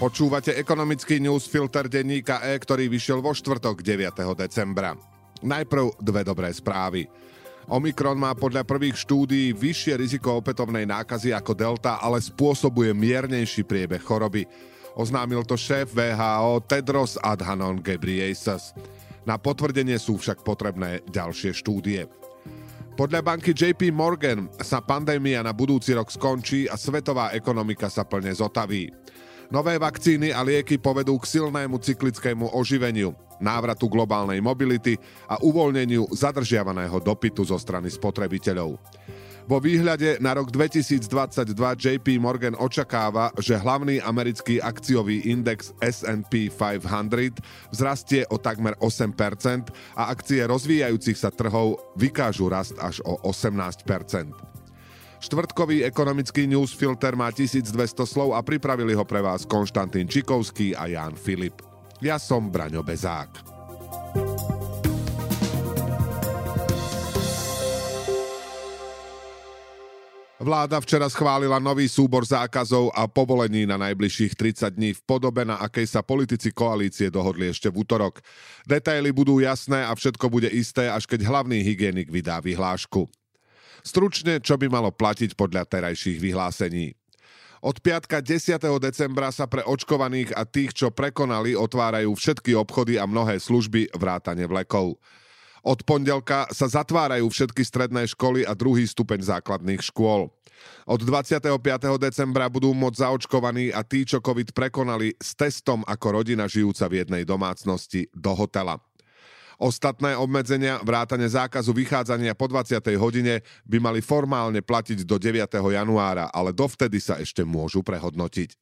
Počúvate ekonomický newsfilter denníka E, ktorý vyšiel vo štvrtok 9. decembra. Najprv dve dobré správy. Omikron má podľa prvých štúdií vyššie riziko opätovnej nákazy ako Delta, ale spôsobuje miernejší priebeh choroby. Oznámil to šéf WHO Tedros Adhanom Ghebreyesus. Na potvrdenie sú však potrebné ďalšie štúdie. Podľa banky JP Morgan sa pandémia na budúci rok skončí a svetová ekonomika sa plne zotaví. Nové vakcíny a lieky povedú k silnému cyklickému oživeniu, návratu globálnej mobility a uvoľneniu zadržiavaného dopytu zo strany spotrebiteľov. Vo výhľade na rok 2022 JP Morgan očakáva, že hlavný americký akciový index S&P 500 vzrastie o takmer 8% a akcie rozvíjajúcich sa trhov vykážu rast až o 18%. Štvrtkový ekonomický newsfilter má 1200 slov a pripravili ho pre vás Konštantín Čikovský a Ján Filip. Ja som Braňo Bezák. Vláda včera schválila nový súbor zákazov a povolení na najbližších 30 dní v podobe, na akej sa politici koalície dohodli ešte v utorok. Detaily budú jasné a všetko bude isté, až keď hlavný hygienik vydá vyhlášku. Stručne, čo by malo platiť podľa terajších vyhlásení. Od piatka 10. decembra sa pre očkovaných a tých, čo prekonali, otvárajú všetky obchody a mnohé služby vrátane vlekov. Od pondelka sa zatvárajú všetky stredné školy a druhý stupeň základných škôl. Od 25. decembra budú môcť zaočkovaní a tí, čo COVID prekonali, s testom ako rodina žijúca v jednej domácnosti do hotela. Ostatné obmedzenia, vrátane zákazu vychádzania po 20. hodine, by mali formálne platiť do 9. januára, ale dovtedy sa ešte môžu prehodnotiť.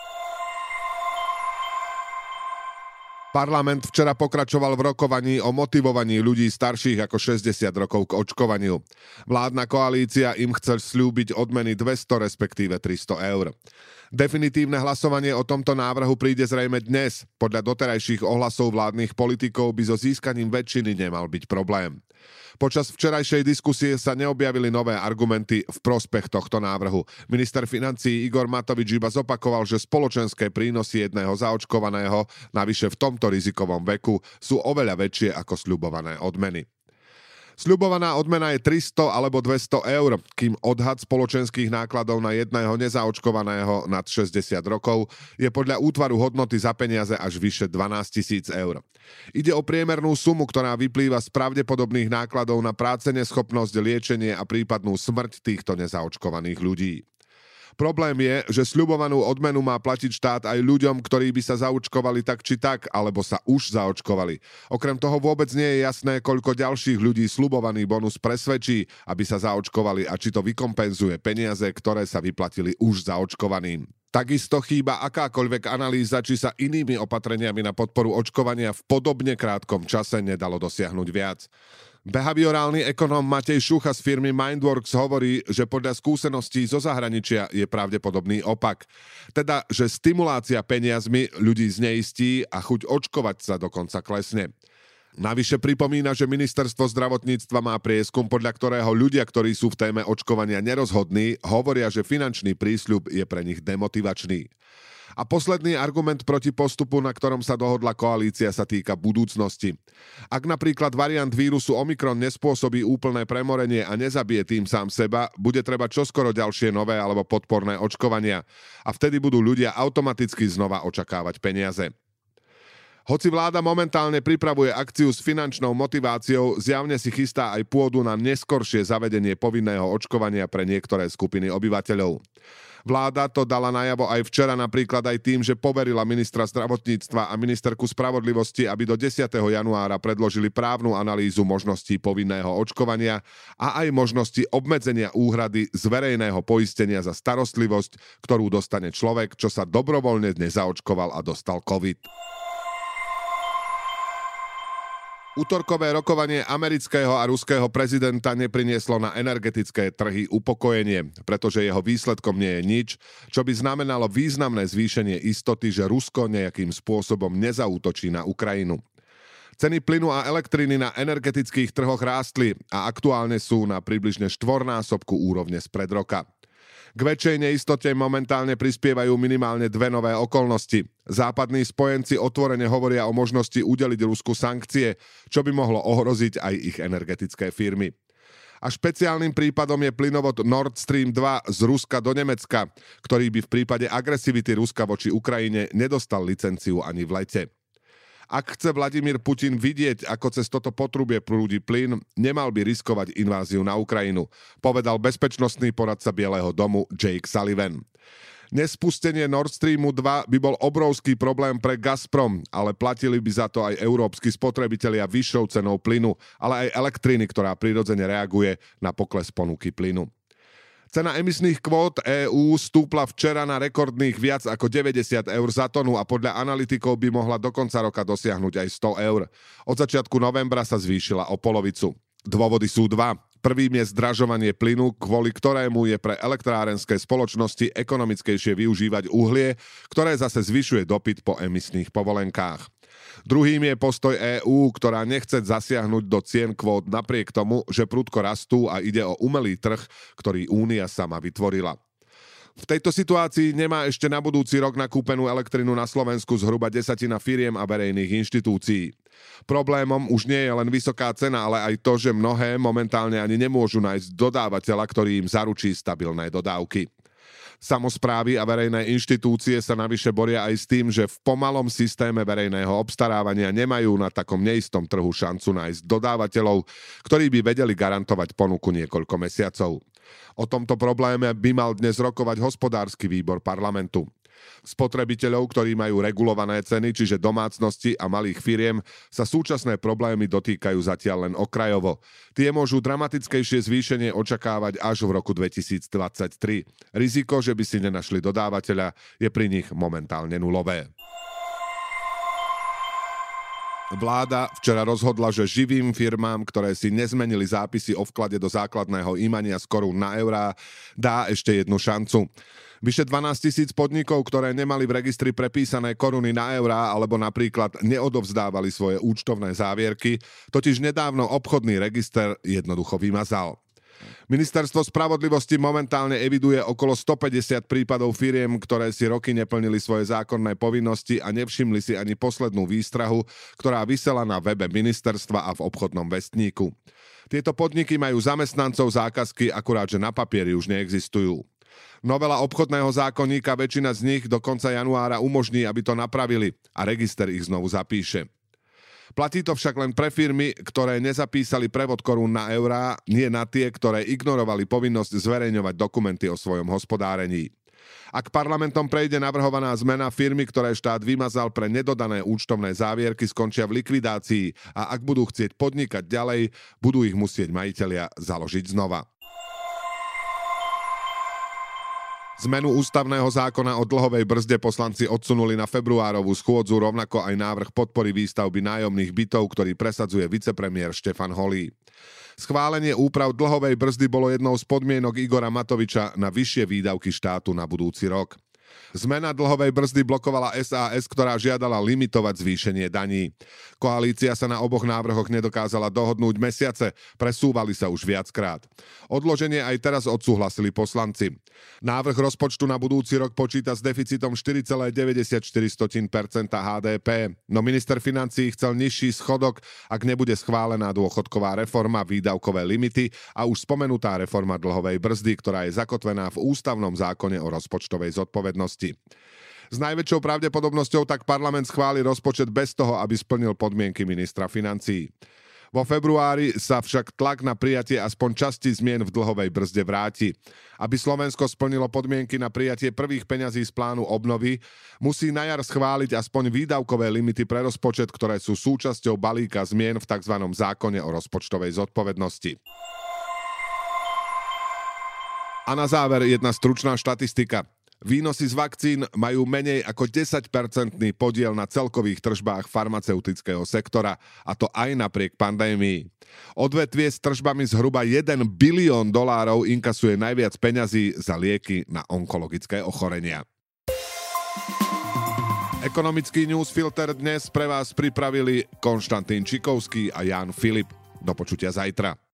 Parlament včera pokračoval v rokovaní o motivovaní ľudí starších ako 60 rokov k očkovaniu. Vládna koalícia im chce sľúbiť odmeny 200 respektíve 300 eur. Definitívne hlasovanie o tomto návrhu príde zrejme dnes. Podľa doterajších ohlasov vládnych politikov by so získaním väčšiny nemal byť problém. Počas včerajšej diskusie sa neobjavili nové argumenty v prospech tohto návrhu. Minister financií Igor Matovič iba zopakoval, že spoločenské prínosy jedného zaočkovaného, navyše v tomto rizikovom veku, sú oveľa väčšie ako sľubované odmeny. Sľubovaná odmena je 300 alebo 200 eur, kým odhad spoločenských nákladov na jedného nezaočkovaného nad 60 rokov je podľa útvaru hodnoty za peniaze až vyše 12 000 eur. Ide o priemernú sumu, ktorá vyplýva z pravdepodobných nákladov na práceneschopnosť, liečenie a prípadnú smrť týchto nezaočkovaných ľudí. Problém je, že sľubovanú odmenu má platiť štát aj ľuďom, ktorí by sa zaočkovali tak či tak, alebo sa už zaočkovali. Okrem toho vôbec nie je jasné, koľko ďalších ľudí sľubovaný bonus presvedčí, aby sa zaočkovali a či to vykompenzuje peniaze, ktoré sa vyplatili už zaočkovaným. Takisto chýba akákoľvek analýza, či sa inými opatreniami na podporu očkovania v podobne krátkom čase nedalo dosiahnuť viac. Behaviorálny ekonóm Matej Šucha z firmy Mindworks hovorí, že podľa skúseností zo zahraničia je pravdepodobný opak. Teda, že stimulácia peniazmi ľudí zneistí a chuť očkovať sa dokonca klesne. Navyše pripomína, že ministerstvo zdravotníctva má prieskum, podľa ktorého ľudia, ktorí sú v téme očkovania nerozhodní, hovoria, že finančný prísľub je pre nich demotivačný. A posledný argument proti postupu, na ktorom sa dohodla koalícia, sa týka budúcnosti. Ak napríklad variant vírusu Omikron nespôsobí úplné premorenie a nezabije tým sám seba, bude treba čoskoro ďalšie nové alebo podporné očkovania. A vtedy budú ľudia automaticky znova očakávať peniaze. Hoci vláda momentálne pripravuje akciu s finančnou motiváciou, zjavne si chystá aj pôdu na neskoršie zavedenie povinného očkovania pre niektoré skupiny obyvateľov. Vláda to dala najavo aj včera napríklad aj tým, že poverila ministra zdravotníctva a ministerku spravodlivosti, aby do 10. januára predložili právnu analýzu možností povinného očkovania a aj možnosti obmedzenia úhrady z verejného poistenia za starostlivosť, ktorú dostane človek, čo sa dobrovoľne nezaočkoval a dostal COVID. Utorkové rokovanie amerického a ruského prezidenta neprinieslo na energetické trhy upokojenie, pretože jeho výsledkom nie je nič, čo by znamenalo významné zvýšenie istoty, že Rusko nejakým spôsobom nezaútočí na Ukrajinu. Ceny plynu a elektriny na energetických trhoch rástli a aktuálne sú na približne štvornásobku úrovne spred roka. K väčšej neistote momentálne prispievajú minimálne dve nové okolnosti. Západní spojenci otvorene hovoria o možnosti udeliť Rusku sankcie, čo by mohlo ohroziť aj ich energetické firmy. A špeciálnym prípadom je plynovod Nord Stream 2 z Ruska do Nemecka, ktorý by v prípade agresivity Ruska voči Ukrajine nedostal licenciu ani v lete. Ak chce Vladimír Putin vidieť, ako cez toto potrubie prúdi plyn, nemal by riskovať inváziu na Ukrajinu, povedal bezpečnostný poradca Bieleho domu Jake Sullivan. Nespustenie Nord Streamu 2 by bol obrovský problém pre Gazprom, ale platili by za to aj európski spotrebitelia vyššou cenou plynu, ale aj elektriny, ktorá prirodzene reaguje na pokles ponuky plynu. Cena emisných kvót EÚ stúpla včera na rekordných viac ako 90 eur za tonu a podľa analytikov by mohla do konca roka dosiahnuť aj 100 eur. Od začiatku novembra sa zvýšila o polovicu. Dôvody sú dva. Prvým je zdražovanie plynu, kvôli ktorému je pre elektrárenské spoločnosti ekonomickejšie využívať uhlie, ktoré zase zvyšuje dopyt po emisných povolenkách. Druhým je postoj EÚ, ktorá nechce zasiahnuť do cien kvót napriek tomu, že prudko rastú a ide o umelý trh, ktorý Únia sama vytvorila. V tejto situácii nemá ešte na budúci rok nakúpenú elektrinu na Slovensku zhruba 10% firiem a verejných inštitúcií. Problémom už nie je len vysoká cena, ale aj to, že mnohé momentálne ani nemôžu nájsť dodávateľa, ktorý im zaručí stabilné dodávky. Samosprávy a verejné inštitúcie sa navyše boria aj s tým, že v pomalom systéme verejného obstarávania nemajú na takom neistom trhu šancu nájsť dodávateľov, ktorí by vedeli garantovať ponuku niekoľko mesiacov. O tomto probléme by mal dnes rokovať hospodársky výbor parlamentu. Spotrebiteľov, ktorí majú regulované ceny, čiže domácnosti a malých firiem, sa súčasné problémy dotýkajú zatiaľ len okrajovo. Tie môžu dramatickejšie zvýšenie očakávať až v roku 2023. Riziko, že by si nenašli dodávateľa, je pri nich momentálne nulové. Vláda včera rozhodla, že živým firmám, ktoré si nezmenili zápisy o vklade do základného imania z korún na eurá, dá ešte jednu šancu. Vyše 12 000 podnikov, ktoré nemali v registri prepísané koruny na eurá alebo napríklad neodovzdávali svoje účtovné závierky, totiž nedávno obchodný register jednoducho vymazal. Ministerstvo spravodlivosti momentálne eviduje okolo 150 prípadov firiem, ktoré si roky neplnili svoje zákonné povinnosti a nevšimli si ani poslednú výstrahu, ktorá visela na webe ministerstva a v obchodnom vestníku. Tieto podniky majú zamestnancov, zákazky, akurát že na papieri už neexistujú. Novela obchodného zákonníka väčšina z nich do konca januára umožní, aby to napravili a register ich znovu zapíše. Platí to však len pre firmy, ktoré nezapísali prevod korún na eurá, nie na tie, ktoré ignorovali povinnosť zverejňovať dokumenty o svojom hospodárení. Ak parlamentom prejde navrhovaná zmena, firmy, ktoré štát vymazal pre nedodané účtovné závierky, skončia v likvidácii a ak budú chcieť podnikať ďalej, budú ich musieť majitelia založiť znova. Zmenu ústavného zákona o dlhovej brzde poslanci odsunuli na februárovú schôdzu, rovnako aj návrh podpory výstavby nájomných bytov, ktorý presadzuje vicepremiér Štefan Holý. Schválenie úprav dlhovej brzdy bolo jednou z podmienok Igora Matoviča na vyššie výdavky štátu na budúci rok. Zmena dlhovej brzdy blokovala SAS, ktorá žiadala limitovať zvýšenie daní. Koalícia sa na oboch návrhoch nedokázala dohodnúť mesiace, presúvali sa už viackrát. Odloženie aj teraz odsúhlasili poslanci. Návrh rozpočtu na budúci rok počíta s deficitom 4,94% HDP, no minister financií chcel nižší schodok, ak nebude schválená dôchodková reforma, výdavkové limity a už spomenutá reforma dlhovej brzdy, ktorá je zakotvená v ústavnom zákone o rozpočtovej zodpovednosti. S najväčšou pravdepodobnosťou tak parlament schváli rozpočet bez toho, aby splnil podmienky ministra financií. Vo februári sa však tlak na prijatie aspoň časti zmien v dlhovej brzde vráti. Aby Slovensko splnilo podmienky na prijatie prvých peňazí z plánu obnovy, musí na jar schváliť aspoň výdavkové limity pre rozpočet, ktoré sú súčasťou balíka zmien v tzv. Zákone o rozpočtovej zodpovednosti. A na záver jedna stručná štatistika. Výnosy z vakcín majú menej ako 10% podiel na celkových tržbách farmaceutického sektora, a to aj napriek pandémii. Odvetvie s tržbami zhruba $1 bilión inkasuje najviac peňazí za lieky na onkologické ochorenia. Ekonomický newsfilter dnes pre vás pripravili Konštantín Čikovský a Ján Filip. Do počutia zajtra.